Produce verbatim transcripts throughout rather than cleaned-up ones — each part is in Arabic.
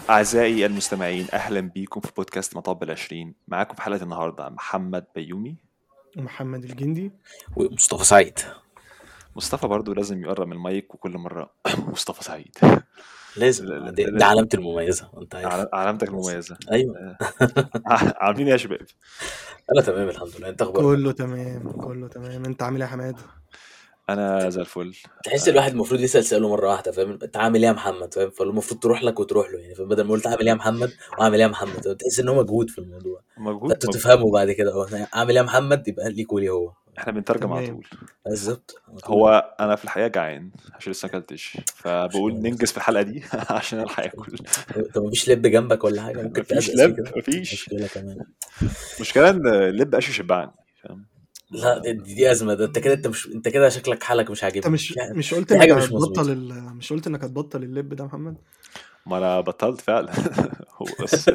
أعزائي المستمعين، أهلا بيكم في بودكاست مطب العشرين. معاكم في حلقة النهاردة محمد بيومي محمد الجندي ومصطفى سعيد. مصطفى برضو لازم يقرب من المايك وكل مرة مصطفى سعيد. لازم لا- لا- دي, دي لا- علامتي المميزة، انت عارف. عل- علامتك المميزة. ايوه. آه، عاملين إيه يا شباب؟ انا تمام الحمد لله، انت اخبارك؟ كله تمام كله تمام. انت عامل ايه يا حماد؟ أنا زي الفل. تحس الواحد المفروض يسال سؤاله مره واحده، فاهم؟ انت عامل ايه يا محمد؟ فاهم؟ فالمفروض تروح لك وتروح له، يعني فبدل ما قلت عامل ايه يا محمد وعامل ايه يا محمد، تحس ان هو مجهود في الموضوع، مجهود فانتوا مجهود. تفهموا بعد كده. اه عامل ايه يا محمد يبقى ليك وليه هو. إحنا بنترجم على تمام. طول. بالظبط على طول. هو أنا في الحقيقة جعان عشان لسه أكلتش، مش فبقول مهم. ننجز في الحلقة دي عشان ألحق آكل. طب مفيش لب جنبك ولا حاجه ممكن مفيش تقزقز فيه لب، كده؟ مفيش. مشكله كمان. مشكلة إن اللب قاشي شبعني، فاهم؟ لا دي, دي ازمه، ده انت كده، انت مش انت كده شكلك حالك مش انت عاجبني، مش في مش قلت في انك حاجه مش هتبطل مظبوطه. ال... مش قلت انك هتبطل اللب ده يا محمد؟ ما أنا بطلت فعلا. هو بس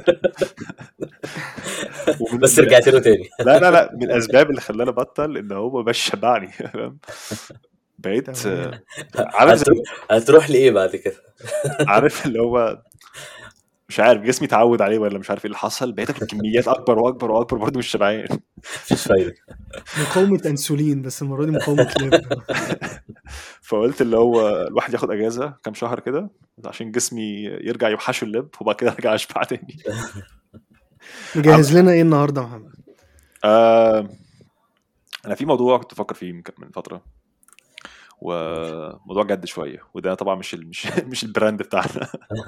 ومن بس من رجعت له تاني. لا لا لا من الاسباب اللي خلاني ابطل ان هو مبقاش شبعني، فاهم؟ بقيت آه، تمام. عارف زي هتروح هتروح لايه بعد كده؟ عارف اللي هو مش عارف جسمي اتعود عليه ولا مش عارف ايه اللي حصل، بقيت اكل كميات اكبر واكبر واكبر برضه مش شبعان. مفيش فايده. مقاومة انسولين، بس المرة دي مقاومة لب. فقلت اللي هو الواحد ياخد اجازه كام شهر كده عشان جسمي يرجع يوحشه اللب وبعد كده ارجع اشبع تاني. عم... مجهز لنا ايه النهارده يا محمد؟ آه... انا في موضوع كنت بفكر فيه من من فتره، وموضوع جد شويه، وده طبعا مش ال... مش مش البراند بتاعنا.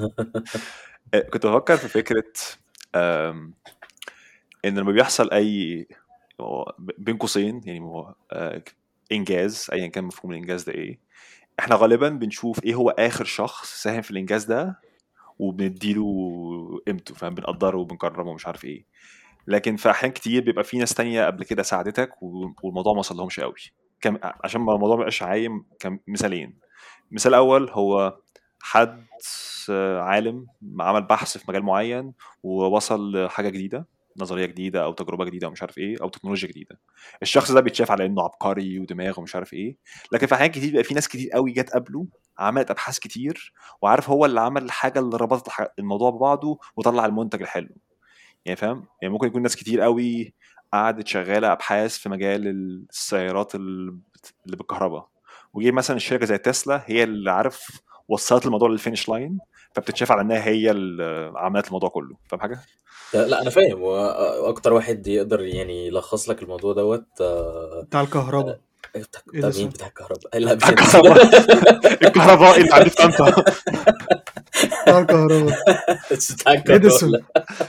كنت بفكر في فكره آم، ان لما بيحصل اي هو بين قوسين يعني هو آه، انجاز ايا كان مفهوم الانجاز ده ايه، احنا غالبا بنشوف ايه هو اخر شخص ساهم في الانجاز ده وبنديله قيمته، فاهم؟ بنقدره وبنكرمه ومش عارف ايه. لكن في احيان كتير بيبقى في ناس تانية قبل كده ساعدتك و- والموضوع ما وصلهمش قوي. كم عشان ما الموضوع ما يبقاش عايم، كمثالين. مثال اول هو حد آه، عالم عمل بحث في مجال معين ووصل لحاجه جديده، نظريه جديده او تجربه جديده او مش عارف ايه او تكنولوجيا جديده. الشخص ده بيتشاف على انه عبقري ودماغه ومش عارف ايه. لكن في احيان كتير بيبقى في ناس كتير قوي جت قبله، عملت ابحاث كتير، وعارف هو اللي عمل الحاجه اللي ربطت الح- الموضوع ببعضه وطلع المنتج الحلو. يعني فاهم؟ يعني ممكن يكون ناس كتير قوي قعدت شغاله ابحاث في مجال السيارات ال- اللي بالكهرباء، وجي مثلا الشركه زي تسلا هي اللي عارف وصلت الموضوع للفينش لاين، فبتتشاف على انها هي اللي عملت الموضوع كله. فاهم حاجه؟ لا انا فاهم، واكتر واحد يقدر يعني يلخص لك الموضوع دوت آه، بتاع الكهرباء بتاع بتاع مين؟ اديسون. بتاع الكهرباء؟ لا بتاع مش اديسون. الكهرباء. الكهربائي اللي عندي في طنطا. بتاع الكهرباء مش بتاع الكهرباء، اديسون. لا.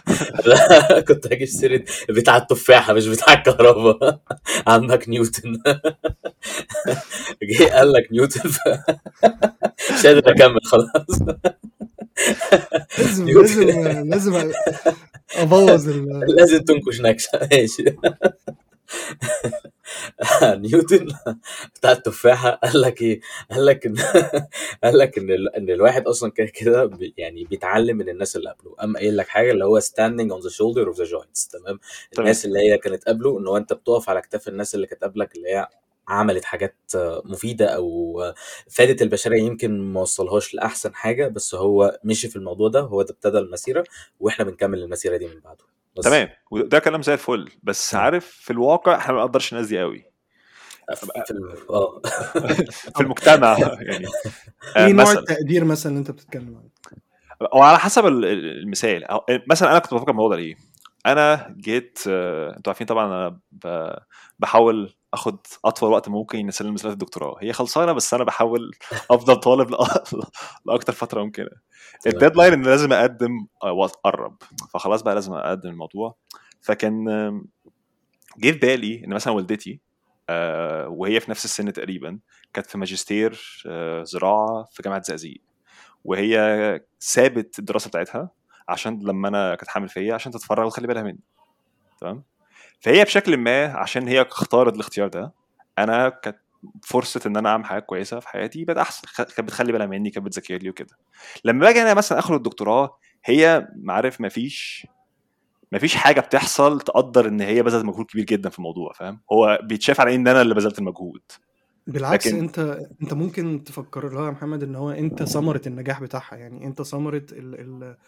لا كنت هجيب سيرة بتاع التفاحة مش بتاع الكهرباء. عمك نيوتن. جه قال لك نيوتن ف... مش قادر اكمل خلاص. لازم نيوتن لازم لازم ابوظ ال... لازم تنكش نكشة، ماشي. نيوتن بتاع التفاحة قال لك ايه؟ قال لك ان قال لك ان ال... ان الواحد اصلا كده كده بي... يعني بيتعلم من الناس اللي قبله. اما قايل لك حاجه اللي هو standing on the shoulder of the giants، تمام؟ تمام. الناس اللي هي كانت قبله، ان هو انت بتقف على اكتاف الناس اللي كانت قبلك، اللي هي عملت حاجات مفيدة او فادت البشرية، يمكن ما وصلهاش لأحسن حاجة، بس هو مشي في الموضوع ده، هو ده ابتدى المسيرة، واحنا بنكمل المسيرة دي من بعده بس. تمام، وده كلام زي الفل، بس عارف في الواقع احنا ما نقدرش الناس دي قوي في ال... اه في المجتمع يعني. آه، ايه نوع مثلا التقدير مثلا اللي انت بتتكلم عنه؟ وعلى حسب ال- ال- المثال. أو- مثلا انا كنت بفكر الموضوع ده ليه. انا جيت آه، انتوا عارفين طبعا انا ب- بحاول اخد اطول وقت ممكن نسلم مسألة الدكتوراه، هي خلصانه بس انا بحاول افضل طالب لأ- لاكتر فتره ممكنه. تمام. الديدلاين ان لازم اقدم آه، وقت قرب، فخلاص بقى لازم اقدم الموضوع. فكان آم، جه في بالي ان مثلا والدتي آه، وهي في نفس السن تقريبا كانت في ماجستير آه، زراعه في جامعه زقازيق، وهي سابت الدراسه بتاعتها عشان لما انا كانت حامل فيا عشان تتفرغ وتخلي بالها مني. تمام. فهي بشكل ما عشان هي اختارت الاختيار ده، انا كانت فرصه ان انا اعمل حاجه كويسه في حياتي بقت احسن. خ- كانت بتخلي بالها مني، كانت بتذاكر لي وكده. لما باجي انا مثلا اخد الدكتوراه، هي معرف مفيش مفيش حاجه بتحصل تقدر ان هي بذلت مجهود كبير جدا في الموضوع، فاهم؟ هو بيتشاف على ان انا اللي بذلت المجهود. بالعكس، لكن انت انت ممكن تفكر لها يا محمد ان هو انت ثمرة النجاح بتاعها، يعني انت ثمرة ال... ال...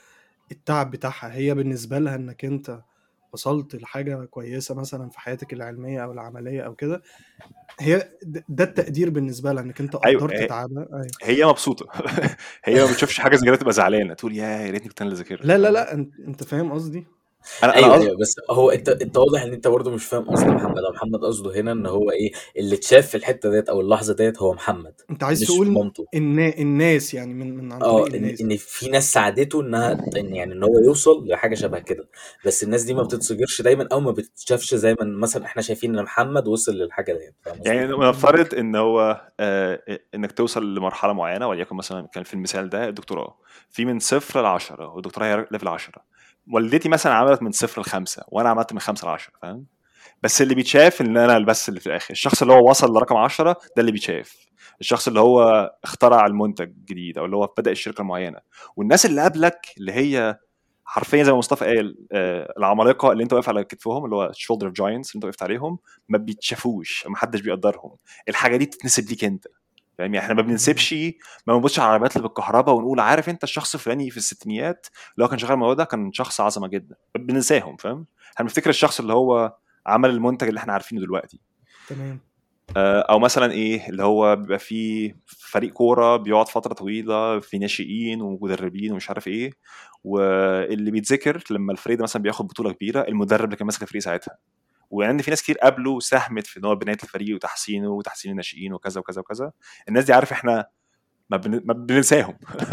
التعب بتاعها، هي بالنسبة لها انك انت وصلت لحاجة كويسة مثلا في حياتك العلمية او العملية او كده، هي د- ده التقدير بالنسبة لها انك انت ايوه قدرت هي تعبها. ايوه. هي مبسوطه. هي ما بتشوفش حاجه زي كده تبقى زعلانه، تقول يا يا ريتني كنت انا اللي ذاكرت، لا لا فاهم؟ لا، انت انت فاهم قصدي. انا انا ايوه قصد... ايوه، بس هو انت انت واضح ان انت برضه مش فاهم قصد محمد. او محمد قصده هنا ان هو ايه اللي اتشاف في الحته ديت او اللحظه ديت هو محمد، انت عايز مش تقول مامته. النا... الناس يعني من من عن اه طريق ان الناس. ان في ناس ساعدته انها ان يعني ان هو يوصل لحاجه شبه كده، بس الناس دي ما بتتصغرش دايما او ما بتتشافش زي ما مثلا احنا شايفين ان محمد وصل للحاجه ديت. فاهم قصدي؟ يعني نفترض ان هو آه انك توصل لمرحله معينه، وليكن مثلا كان في المثال ده الدكتوراه، في من صفر لعشرة، والدكتوراه هي ليفل عشرة. والدتي مثلا عملت من صفر لخمسة، وانا عملت من خمسة لعشرة، فاهم؟ بس اللي بيتشاف ان انا بس اللي في الاخر، الشخص اللي هو وصل لرقم عشرة ده اللي بيتشاف، الشخص اللي هو اخترع المنتج الجديد او اللي هو بدأ الشركه المعينه. والناس اللي قبلك اللي هي حرفيا زي ما مصطفى قال، آه العمالقه اللي انت واقف على كتفهم، اللي هو شولدر اوف جاينتس اللي انت وقفت عليهم، ما بيتشافوش، ما حدش بيقدرهم. الحاجه دي تتنسب ليك انت، فاهم؟ يعني احنا ما بننسبش، ما بنبصش على العربيات اللي بالكهرباء ونقول عارف انت الشخص الفلاني في الستينيات اللي هو كان شغال الموضوع ده كان شخص عظمه جدا، بننساهم، فاهم؟ احنا بنفتكر الشخص اللي هو عمل المنتج اللي احنا عارفينه دلوقتي. تمام. آه، او مثلا ايه اللي هو بيبقى فيه فريق كوره بيقعد فتره طويله في ناشئين ومدربين ومش عارف ايه، واللي بيتذكر لما الفريق ده مثلا بياخد بطوله كبيره المدرب اللي كان ماسك الفريق ساعتها. وعندي في ناس كتير قبله ساهمت في ان هو بنايه الفريق وتحسينه وتحسين الناشئين وكذا وكذا وكذا. الناس دي عارف احنا ما, بن... ما بننساهم.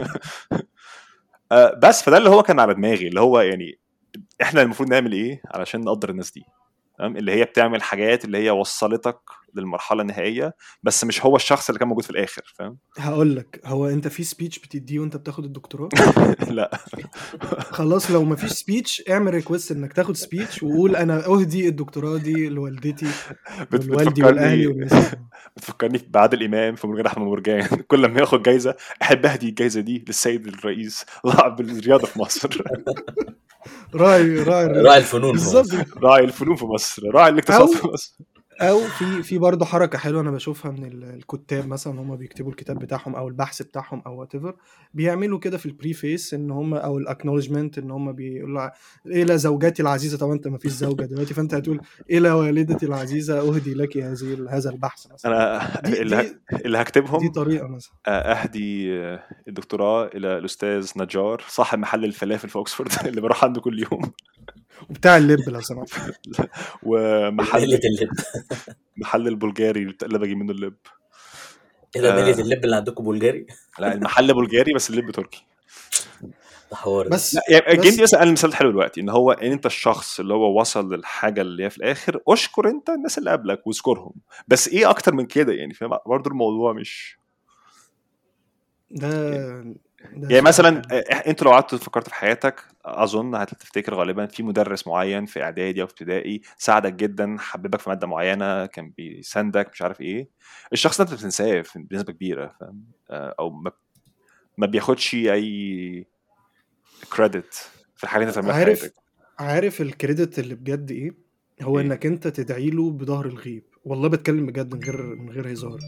آه، بس فده اللي هو كان على دماغي، اللي هو يعني احنا المفروض نعمل ايه علشان نقدر الناس دي، تمام؟ اللي هي بتعمل حاجات اللي هي وصلتك للمرحله النهائيه، بس مش هو الشخص اللي كان موجود في الاخر، فاهم؟ هقول لك، هو انت في سبيتش بتديه وانت بتاخد الدكتوراه؟ لا. خلاص لو مفيش سبيتش اعمل ريكوست انك تاخد سبيتش وقول انا اهدي الدكتوراه دي لوالدتي بت- والوالدي والاهلي بتفكرني والناس اللي بتفكرني بعادل امام في مرجان احمد مرجان. كل ما ياخد جايزه احب اهدي الجايزه دي للسيد الرئيس لاعب الرياضه في مصر. راعي راعي الرياضة. راعي الفنون في بالظبط. مصر. راعي الفنون في مصر، راعي الاقتصاد في او مصر. او في في برضه حركه حلوه انا بشوفها من ال- الكتاب مثلا، هم بيكتبوا الكتاب بتاعهم او البحث بتاعهم او وات ايفر، بيعملوا كده في البري فيس ان هم او الاكنولجمنت ان هم بيقولوا ع- الى زوجاتي العزيزه. طبعا انت ما فيش زوجه دلوقتي، فانت هتقول الى والدتي العزيزه اهدي لك هذه هذا البحث مثلا. انا دي اللي ه- دي اللي دي هكتبهم طريقه مثلا. آه، اهدي آه، الدكتوراه الى الاستاذ نجار صاحب محل الفلافل في اوكسفورد اللي بروح عنده كل يوم. وبتاع اللب لو سمحت. ومحل ميلة اللب. محل البلجاري اللي باجي منه اللب. ايه ده ميلة آه اللب اللي عندكم بلجاري؟ لا، المحل بلجاري بس اللب تركي. ده حوار ده. لا بس يعني الجندي بس مثلا قال مثال حلو دلوقتي، ان هو ان انت الشخص اللي هو وصل للحاجه اللي هي في الاخر، اشكر انت الناس اللي قبلك واذكرهم، بس ايه اكتر من كده يعني، فاهم؟ برضه الموضوع مش ده يعني. ده يعني سؤال مثلا حلو. آه، انت لو قعدت فكرت في حياتك اظن هتفتكر غالبا في مدرس معين في اعدادي او في ابتدائي ساعدك جدا، حببك في ماده معينه، كان بيساندك مش عارف ايه. الشخص ده انت بتنساه بنسبه كبيره، فاهم؟ آه، او ما ما بياخدش اي كريدت في الحاجه اللي انت بتعملها في عارف حياتك. عارف الكريدت اللي بجد ايه؟ هو ايه انك انت تدعي له بظهر الغيب. والله بتكلم بجد من غير من غير هزار.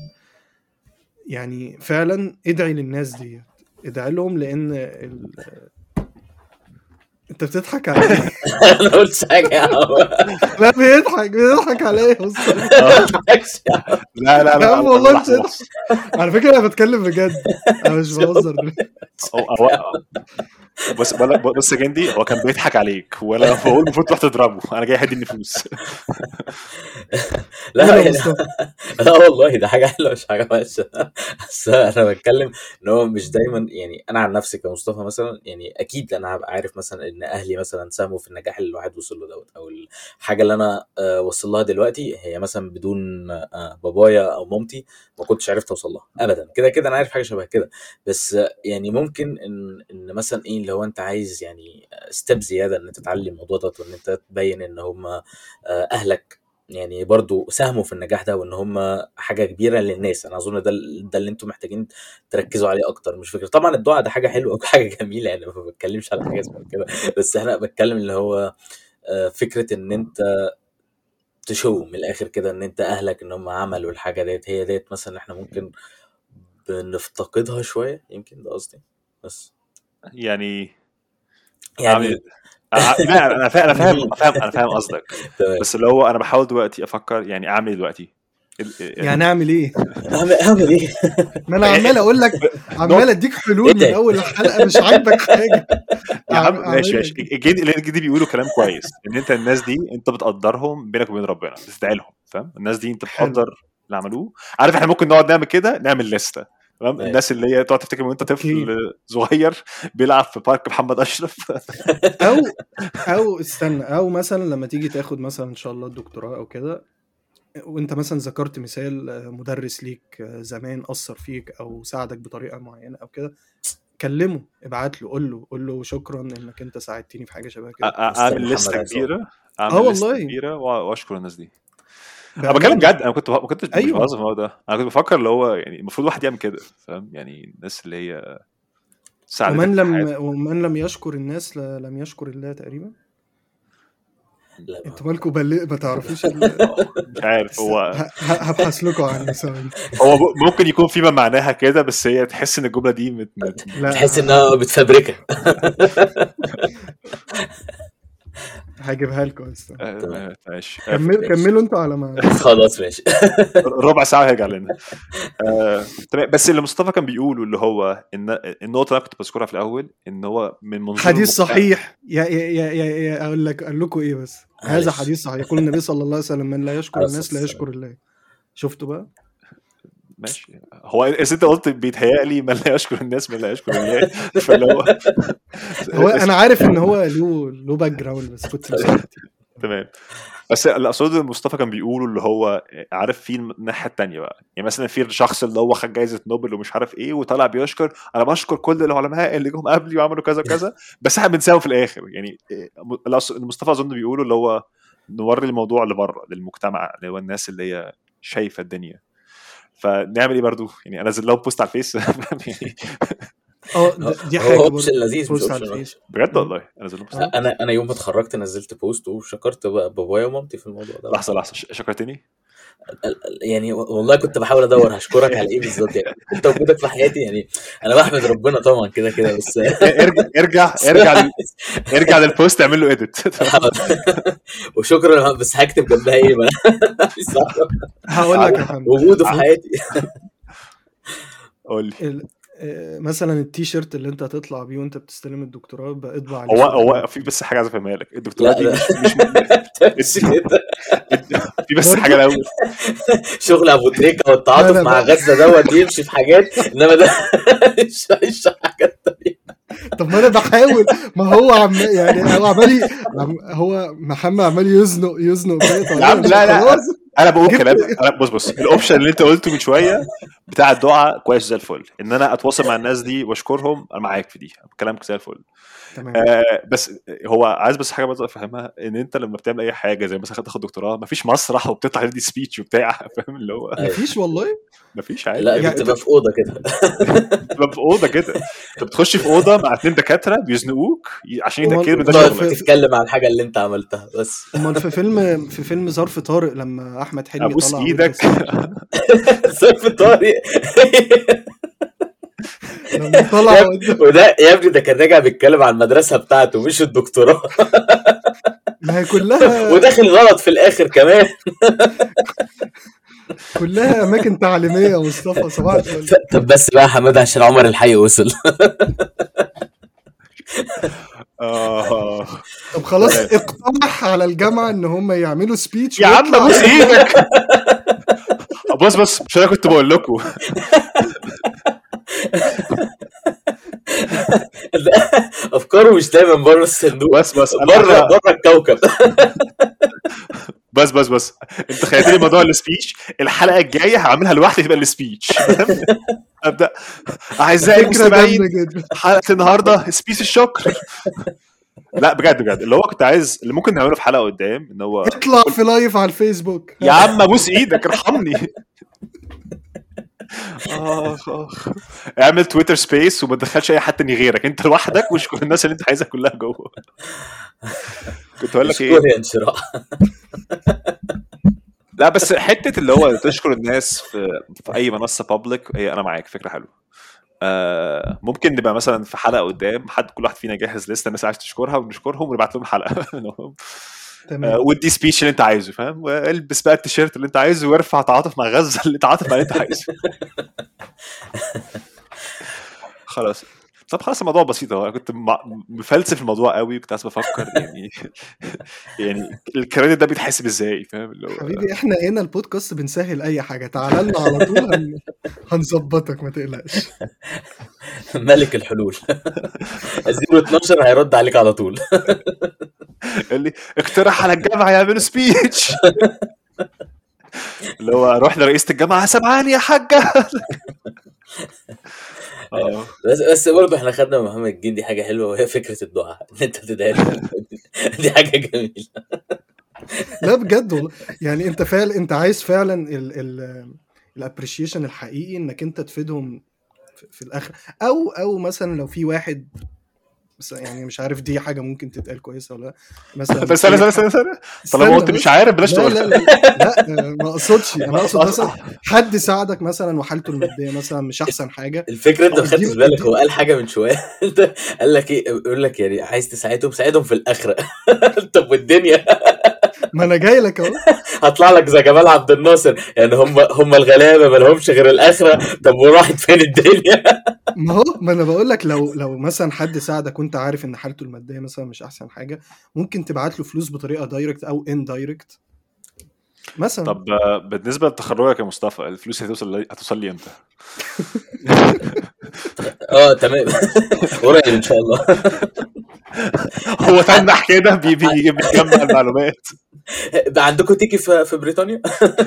يعني فعلا ادعي للناس دي، ادعي لهم لان ال... انت بتضحك على ايه؟ انا قلت حاجه يا عم. لا بيضحك بيضحك على ايه؟ بص ما اه تضحكش يا عم. لا لا يا لا عم لا والله انت لحظه اضحك. لحظه. على فكره انا بتكلم بجد، انا مش بهزر دلوقتي. هو هو بص بقول- بص يا جندي، هو كان بيضحك عليك ولا بقول المفروض تروح تضربه؟ انا جاي اهدي النفوس. قول لا يا يعني مصطفى. لا والله ده حاجه حلوه مش حاجه وحشه. بس انا بتكلم ان هو مش دايما. يعني انا عن نفسي كمصطفى مثلا، يعني اكيد انا هبقى عارف مثلا ان اهلي مثلا ساهموا في النجاح اللي الواحد وصل له دوت، او الحاجه اللي انا آه، وصل لها دلوقتي هي مثلا بدون آه، بابايا او مامتي ما كنتش عرفت اوصل لها ابدا. كده كده انا عارف حاجه شبه كده. بس آه، يعني ممكن ان ان مثلا ايه اللي هو انت عايز يعني ستيب زياده ان انت تتعلم الموضوع ده، وان انت تبين ان هم آه، اهلك يعني برضو ساهموا في النجاح ده، وان هم حاجه كبيره للناس. انا اظن ده ال- ده اللي انتم محتاجين تركزوا عليه اكتر. مش فكره طبعا الدعاء ده حاجه حلوه وحاجه جميله، يعني ما بتكلمش على حاجه اسمها كده. بس احنا بتكلم اللي هو آه، فكره ان انت تشو من الاخر كده ان انت اهلك ان هم عملوا الحاجه ديت، هي ديت مثلا احنا ممكن بنفتقدها شويه، يمكن ده قصدي. بس يعني اعمل يعني ايه؟ أع- لا انا فاهم انا فاهم انا فاهم انا فاهم قصدك، تمام. بس اللي هو انا بحاول دلوقتي افكر يعني اعمل ايه دلوقتي. ال- ال- يعني اعمل ايه؟ اعمل اعمل ايه؟ ما انا عمال اقول لك، عمال نقطة. اديك ايه حلول من ده؟ اول الحلقه، مش عاجبك حاجه. يا أعم- عم ماشي اعمل ماشي، لك الجديد اللي الجديد بيقولوا كلام كويس ان انت الناس دي انت بتقدرهم بينك وبين ربنا، بتدعي لهم، فاهم؟ الناس دي انت حلو. بتقدر اللي عملوه. عارف احنا ممكن نقعد نعمل كده، نعمل لستة، تمام؟ أيوة. الناس اللي هي تقعد تفتكر وانت اوكي. طفل صغير بيلعب في بارك محمد اشرف. او او استنى، او مثلا لما تيجي تاخد مثلا ان شاء الله الدكتوراه او كده، وانت مثلا ذكرت مثال آه، مدرس ليك آه، زمان اثر فيك او ساعدك بطريقه معينه او كده، كلمه، ابعت له، قول له قول له شكرا انك انت ساعدتني في حاجه شبه أ- كده. أ- مستر اعمل محمد لستة عصام. كبيرة، اه اعمل لستة والله كبيرة وأ- واشكر الناس دي. انا بتكلم بامانه. جد، انا كنت ما كنتش مش ايوه. بهزر في الموضوع ده، انا كنت بفكر اللي هو يعني المفروض واحد يعمل كده، فاهم؟ يعني الناس اللي هي ساعدتك ومن في لم حياتك. ومن لم يشكر الناس ل- لم يشكر الله تقريبا. لا انتوا مالكم بل... ما تعرفوش ال... آه، مش عارف س- ه... هو ه- هبحث لكم عنه ثواني. هو ب- ممكن يكون فيما معناها كده، بس هي تحس ان الجمله دي مت... مت... لا تحس ه... انها بتفبركها. هجيبها لكم استنى. آه، تمام ما- ماشي آه، كمل ماشي كملوا انتوا على ما خلاص ماشي. ربع ساعه هيرجع لنا. آه، تمام. بس اللي مصطفى كان بيقوله اللي هو ان النقطه اللي انا كنت بذكرها في الاول ان هو من منظور حديث المجتمع. صحيح. يا يا يا, يا, يا اقول لك اقول لكم ايه بس، هذا معلش حديث صحيح يقول النبي صلى الله عليه وسلم: من لا يشكر على الناس لا الصوت. يشكر الله. شفتوا بقى؟ ماشي، هو اذا انت قلت بيتهيألي من لا يشكر الناس من لا يشكر الله، فاللي هو هو انا عارف ان هو له له باك جراوند، بس كنت مسكت. تمام. بس اللي اقصده مصطفى كان بيقوله اللي هو عارف في الناحيه التانية بقى، يعني مثلا في الشخص اللي هو خد جائزه نوبل ومش عارف ايه وطلع بيشكر انا بشكر كل العلماء اللي جم قبلي وعملوا كذا وكذا، بس احنا بنساوي في الاخر. يعني اللي أقصد- مصطفى اظن بيقوله اللي هو نوري الموضوع لبره للمجتمع اللي هو الناس اللي هي شايفه الدنيا. فنعمل ايه برضو؟ يعني انزل لهم بوست على الفيس يعني اه د- دي هو حاجه اوبشن برضه، لذيذ مش بوست على اوبشن الفيس. وحش. بجد مم. والله انزل لهم بوست. اه انا انا يوم ما اتخرجت نزلت بوست وشكرت بقى بابايا ومامتي في الموضوع ده. لحظه لحظه ش- شكرتني. يعني والله كنت بحاول ادور هشكرك على ايه بالظبط، يعني انت وجودك في حياتي، يعني انا بحمد ربنا طبعا كده كده، بس ارجع ارجع ارجع لل- ارجع للبوست اعمل له اديت. وشكرا، بس هكتب جنبها ايه؟ ما أنا مش صح. هقول لك يا محمد، وجوده في بص، حياتي. قول لي. ال... آه، مثلا التيشيرت اللي انت هتطلع بيه وانت بتستلم الدكتوراه بقى اطبع عليه هو صورة هو النبي. في بس حاجه عايز افهمها لك، الدكتوراه لا دي لا مش مش مش كده. في بس برضو حاجه الاول. شغل ابو تريكه ما والتعاطف انا مع بقى غزه دوت يمشي في حاجات، انما ده مش مش حاجات تانية. طب ما انا بحاول، ما هو عم يعني هو عمال ي- عم هو محمد عمال يزنق يزنق فيا يا طريقه عم ان لا لا خلاص انا أنا بقول جبت. كلام. أنا بص بص الاوبشن اللي انت قلته من شويه بتاع الدعاء كويس زي الفل، ان انا اتواصل مع الناس دي واشكرهم، انا معاك في دي، كلامك زي الفل. تمام. آه بس هو عايز بس حاجه برضه افهمها، ان انت لما بتعمل اي حاجه زي مثلا تاخد دكتوراه مفيش مسرح وبتطلع تدي سبيتش وبتاع، فاهم اللي هو ايوه مفيش والله. مفيش عادي لا يعني. دي يعني انت بتبقى في اوضه كده. بتبقى في اوضه كده، انت بتخش في اوضه مع اتنين دكاتره بيزنقوك ي- عشان يتاكدوا امال ان ده وتقعد امال شغلك. في تتكلم عن الحاجه اللي انت عملتها بس. امال في فيلم في فيلم ظرف طارق لما احمد حلمي ابوس طلع وادى ايدك. سبيتش، ظرف طارق. لما يا طلع ابني- وادى، وده يا ابني ده كان راجع بيتكلم عن المدرسه بتاعته مش الدكتوراه، ما هي كلها وداخل غلط في الاخر كمان. كلها اماكن تعليميه يا مصطفى، صباح الفل. طب بس بقى يا حماده عشان عمر الحي وصل. اه طب خلاص تمام اقترح على الجامعه ان هم يعملوا سبيتش يا عم ويطلع ابوس على ايدك. بص بص مش انا كنت بقول لكم افكاره مش دايما بره الصندوق، بس بس انا بره أنا- بره الكوكب. بس بس بس انت خيرتني موضوع السبيتش، الحلقه الجايه هعملها لوحدي تبقى السبيتش. ابدا اعزائي فكره المستمعين، جامده جدا. حلقه النهارده سبيس الشكر. لا بجد بجد اللي هو كنت عايز اللي ممكن نعمله في حلقه قدام ان هو اطلع في لايف على الفيسبوك. يا عم ابوس ايدك ارحمني. اخ اخ اعمل تويتر سبيس وما تدخلش اي حد تاني غيرك، انت لوحدك واشكر الناس اللي انت عايزها كلها جوه. كنت اقول لك ايه؟ اشكر يا انشراح. لا بس حته اللي هو تشكر الناس في, في اي منصه بابليك، هي انا معاك فكره حلوه. آه ممكن نبقى مثلا في حلقه قدام حد كل واحد فينا جاهز لسه الناس عايز تشكرها ونشكرهم ونبعت لهم حلقه منهم. آه تمام ودي سبيتش اللي انت عايزه فاهم والبس بقى التيشيرت اللي انت عايزه وارفع تعاطف مع غزه اللي تعاطف مع اللي انت عايزه. خلاص طب خلاص الموضوع بسيط اهو. انا كنت مع- مفلسف الموضوع قوي كنت عايز بفكر يعني يعني الكريدت ده بيتحسب ازاي فاهم اللي هو حبيبي احنا هنا البودكاست بنسهل اي حاجه، تعال لنا على طول هن... هنظبطك ما تقلقش. ملك الحلول. زيرو اتناشر هيرد عليك على طول. اللي اقترح على الجامعه يعملوا سبيتش اللي هو اروح لرئيسة الجامعه سامعاني يا حاجه. اه بس بس برضه احنا خدنا من محمد الجندي حاجه حلوه وهي فكره الدعاء ان انت تدعي له. دي حاجه جميله. لا بجد والله، يعني انت فعلا انت عايز فعلا ال ال الابريشيشن الحقيقي انك انت تفيدهم في, في الاخر، او او مثلا لو في واحد بس يعني مش عارف دي حاجه ممكن تتقال كويسه ولا لا. مثلا بس انا في استنى ح- استنى استنى طالما استنى قلت مش بس، عارف بلاش لا لا تقول. لا لا آه، ما اقصدش، انا اقصد مثلا حد ساعدك مثلا وحالته الماديه مثلا مش احسن حاجه، الفكره انت ما خدتش اديله بالك هو ادي قال حاجه من شويه. انت قال لك ايه؟ يقول لك يعني عايز تساعدهم ساعدهم في الاخره. طب والدنيا ما انا جاي لك اهو. هطلع لك زي جمال عبد الناصر يعني هم هم الغلابه ما لهمش غير الاخره. طب وراحت فين الدنيا؟ ما هو ما انا بقول لك لو لو مثلا حد ساعدك وانت عارف ان حالته الماديه مثلا مش احسن حاجه، ممكن تبعت له فلوس بطريقه دايركت او ان دايركت مثلا. طب آه، بالنسبه لتخرجك يا مصطفى الفلوس هتوصل لي هتوصل لي امتى؟ اه تمام. قريب ان شاء الله. هو تنح كده بي- بي- بيجمع المعلومات. ده عندكم تيكي في في بريطانيا؟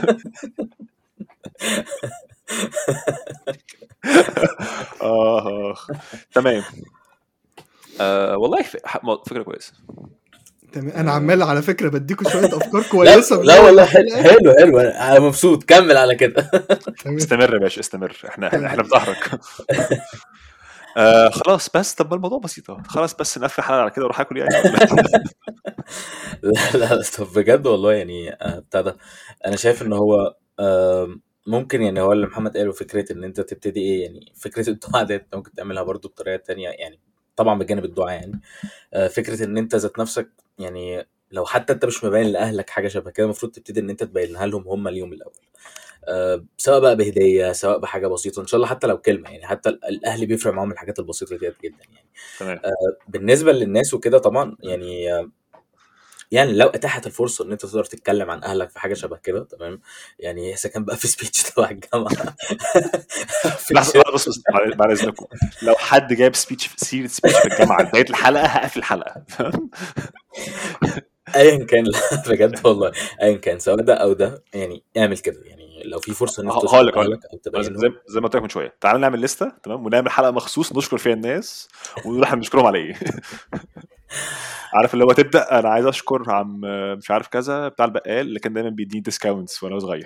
اه تمام. آه والله ف- ح- م- فكره كويسه. تمام، انا عمال على فكره بديكوا شويه افكار لا كويسه من لا اول والله حلو الحلقه. حلو حلو انا مبسوط كمل على كده. تمام استمر يا باشا استمر احنا احنا, احنا تمام. في ظهرك. آه خلاص بس طب ما الموضوع بسيط اهو خلاص بس نقفل حلقه على كده واروح اكل يعني ولا لا لا طب بجد والله يعني آه، بتاع ده انا شايف ان هو آم، ممكن يعني هو اللي محمد قاله فكره ان انت تبتدي ايه يعني فكره الدعاء ديت انت ممكن تعملها برضو بطريقه تانية يعني طبعا بجانب الدعاء يعني آه، فكره ان انت ذات نفسك يعني لو حتى انت مش مبين لاهلك حاجه شبه كده المفروض تبتدي ان انت تبينها لهم هم اليوم الاول. آه، سواء بقى بهديه سواء بحاجه بسيطه ان شاء الله حتى لو كلمه يعني حتى ال- الاهل بيفرق معاهم الحاجات البسيطه ديت جدا يعني. تمام آه، بالنسبه للناس وكده طبعا يعني آه، يعني لو اتاحت الفرصه ان انت تقدر تتكلم عن اهلك في حاجه شبه كده تمام يعني اذا كان بقى في سبيتش تبع الجامعه. في لحظه شيء. لحظة، بص بص بعد بعد اذنكم لو حد جايب سبيتش سيره سبيتش في الجامعه على بدايه الحلقه هقفل الحلقه فاهم؟ ايا كان. لا بجد والله ايا كان سواء ده او ده يعني اعمل كده يعني لو في فرصه ان انت هقول تشكر لك هقول لك اهلك او أنا زي تبينهم. زي ما قلت لك من شويه تعال نعمل لسته تمام ونعمل حلقه مخصوص نشكر فيها الناس ونقول احنا بنشكرهم على ايه. عارف اللي هو تبدا انا عايز اشكر عم مش عارف كذا بتاع البقال اللي كان دايما بيديني ديسكاونتس وانا صغير.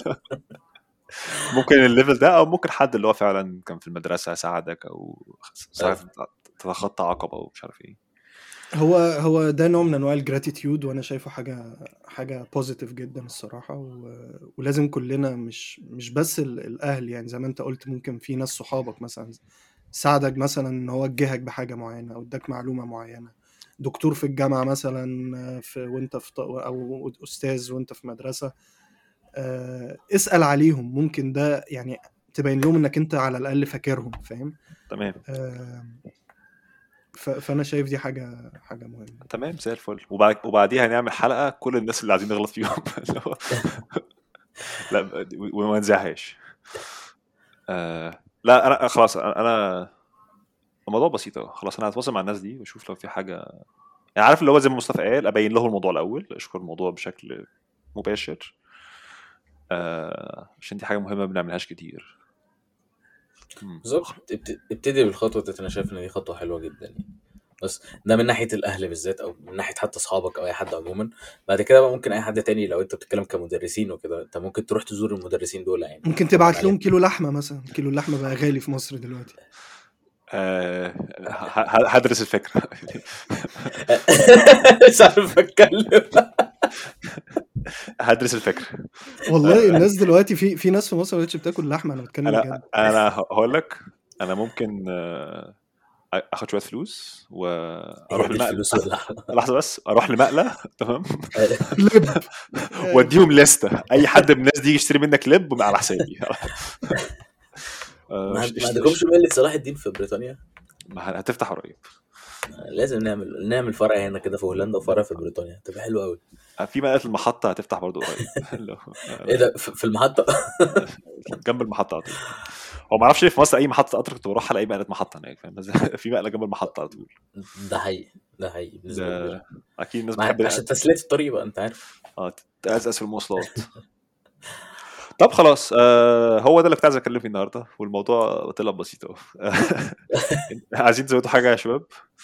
ممكن الليفل ده او ممكن حد اللي هو فعلا كان في المدرسه ساعدك او ساعدك تتخطى عقبه او مش عارف ايه. هو هو ده نوع من انواع الجراتيتيود، وانا شايفه حاجه حاجه بوزيتيف جدا الصراحه، و... ولازم كلنا مش مش بس ال- الاهل، يعني زي ما انت قلت ممكن في ناس صحابك مثلا ساعدك مثلا ان هو وجهك بحاجه معينه او اداك معلومه معينه، دكتور في الجامعه مثلا في وانت في ط- او استاذ وانت في مدرسه، آه، اسال عليهم، ممكن ده يعني تبين لهم انك انت على الاقل فاكرهم، فاهم؟ تمام آه، ف- فانا شايف دي حاجه حاجه مهمه. تمام زي الفل. وبعد وبعديها هنعمل حلقه كل الناس اللي عايزين نغلط فيهم. اللي هو- لا وما نزعهاش. آه لا انا خلاص انا أنا- الموضوع بسيط اهو خلاص انا هتواصل مع الناس دي واشوف لو في حاجه يعني عارف اللي هو زي ما مصطفى قال ابين له الموضوع الاول اشكر الموضوع بشكل مباشر. آه عشان دي حاجه مهمه ما بنعملهاش كتير. مم. بالظبط ابت- ابتدي بالخطوه دي انا شايف ان دي خطوه حلوه جدا يعني. بس ده من ناحيه الاهل بالذات او من ناحيه حتى اصحابك او اي حد عموما. بعد كده بقى ممكن اي حد تاني لو انت بتتكلم كمدرسين وكده انت ممكن تروح تزور المدرسين دول يعني ممكن تطمن تبعت عليهم. لهم كيلو لحمه مثلا، كيلو اللحمه بقى غالي في مصر دلوقتي. آه ه- ه- هدرس الفكره. مش عارف اتكلم. هدرس الفكره. والله الناس دلوقتي في في ناس في مصر ما بقتش بتاكل لحمه، انا بتكلم انا بجد. انا هقول لك انا ممكن آه، اخد شويه فلوس هي واروح دي المقلة. الفلوس ولا لحظه بس، اروح لمقلة تمام لب واديهم لستة اي حد من الناس دي يشتري منك لب على حسابي. آه، ما ش- ما ش- عندكمش ش- ملة صلاح الدين في بريطانيا؟ ما هتفتح قريب. لازم نعمل نعمل فرع هنا كده في هولندا وفرع في بريطانيا، تبقى حلوه قوي. آه، في مقلة المحطة هتفتح برضو قريب. لو- ايه آه، ده في في المحطه؟ جنب المحطة على طول. هو ما اعرفش ليه في مصر اي محطة قطر كنت بروح الاقي مقلة محطة هناك، فاهم؟ بس في مقلة جنب المحطة على طول. ده حقيقي، ده حقيقي بنسبه كبيره. ده اكيد الناس مع... بتحب عشان تسليه الطريق بقى، انت عارف. اه تأزأز في المواصلات. طب خلاص، آه هو ده اللي كنت عايز اتكلم فيه النهارده، والموضوع طلع بسيط اهو. عايزين تزودوا حاجه يا شباب؟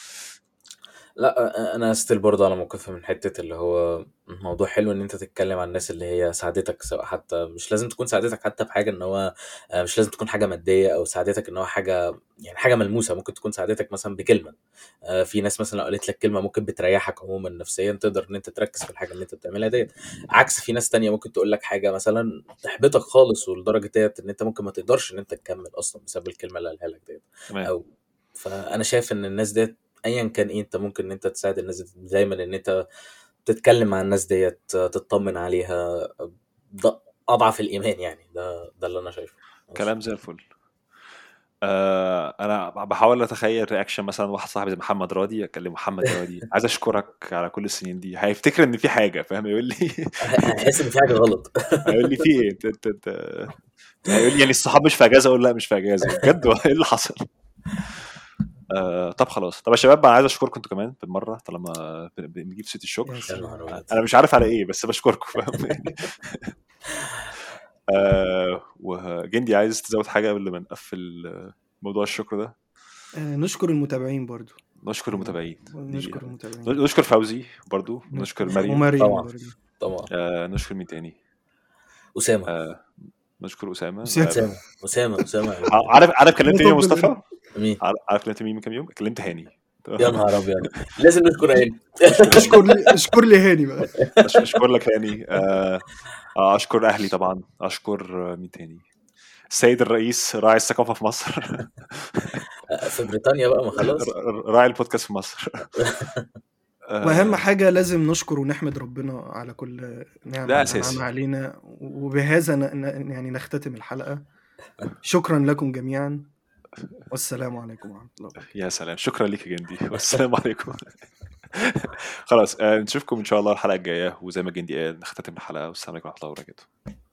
لا انا ستيل برضه على موقفي من حته اللي هو موضوع حلو ان انت تتكلم عن الناس اللي هي ساعدتك، سواء حتى مش لازم تكون ساعدتك حتى بحاجه ان هو آه، مش لازم تكون حاجه ماديه، او ساعدتك ان هو حاجه يعني حاجه ملموسه. ممكن تكون ساعدتك مثلا بكلمه. آه، في ناس مثلا لو قالت لك كلمه ممكن بتريحك عموما نفسيا، تقدر ان انت تركز في الحاجه اللي انت بتعملها ديت. عكس في ناس تانية ممكن تقول لك حاجه مثلا تحبطك خالص، ولدرجه ديت ان انت ممكن ما تقدرش ان انت تكمل اصلا بسبب الكلمه اللي قالها لك ديت. تمام. او فانا شايف ان الناس ديت ايا كان ايه، انت ممكن ان انت تساعد الناس دي دايما، ان انت تتكلم مع الناس ديت، تطمن عليها. ده اضعف الايمان يعني. ده ده اللي انا شايفه. بس كلام زي الفل. آه انا بحاول اتخيل رياكشن مثلا واحد صاحبي زي محمد راضي، اكلم محمد راضي عايز اشكرك على كل السنين دي، هيفتكر ان في حاجه، فاهم؟ يقول لي هحس ان في حاجه غلط. هيقول لي في ايه انت انت انت- هيقول لي يعني الصحاب مش في اجازه، اقول لا مش في اجازه بجد. ايه اللي حصل؟ آه طب خلاص. طب يا شباب انا عايز اشكركم انتوا كمان بالمره، طالما بن- بنجيب سيره يا الشكر. يا سلام. نهار ابيض. انا مش عارف على ايه بس بشكركم، فاهم يعني؟ آه وجندي عايز تزود حاجه قبل ما نقفل آه، موضوع الشكر ده؟ آه، نشكر المتابعين برضو. نشكر يعني المتابعين دي، نشكر المتابعين، نشكر فوزي برضو، نشكر نشكر مريم، ومريم طبعا برضو، طبعا. آه نشكر مين تاني؟ اسامه آه نشكر اسامه. وسام. آه اسامه اسامه اسامه. عارف عارف كلمت مين يا طب مصطفى؟ مين؟ عارف عارف كلمت مين من كام يوم؟ كلمت هاني. يا نهار ابيض، لازم نشكر عيني. اشكر اشكر لي اشكر لي هاني بقى. أش- اشكر لك هاني. آه آه، اشكر اهلي طبعا، اشكر آه، مين تاني؟ السيد الرئيس راعي الثقافه في مصر. في بريطانيا بقى، ما خلاص. راعي البودكاست في مصر. واهم آه حاجه لازم نشكر ونحمد ربنا على كل نعمه ده انعم اساسي. علينا، وبهذا ن- ن- يعني نختتم الحلقه. شكرا لكم جميعا، والسلام عليكم ورحمه الله وبركاته. يا سلام، شكرا ليك يا جندي، والسلام عليكم. خلاص، آه نشوفكم ان شاء الله الحلقه الجايه، وزي ما جندي قال نختتم الحلقه، والسلام عليكم ورحمه الله وبركاته.